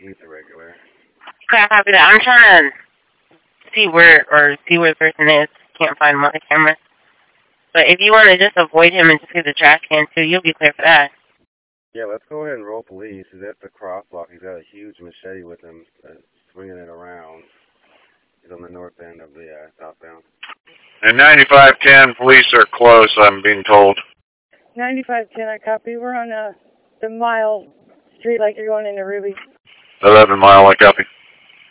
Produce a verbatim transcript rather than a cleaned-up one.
he's a regular. Okay, copy that. I'm trying to see where, or see where the person is. Can't find him on the camera. But if you want to just avoid him and just get the trash can too, you'll be clear for that. Yeah, let's go ahead and roll police. He's at the crosswalk. He's got a huge machete with him, uh, swinging it around. He's on the north end of the uh, southbound. And ninety-five ten, police are close, I'm being told. ninety-five ten, I copy. We're on uh, the Mile Street like you're going into Ruby. eleven mile, I copy.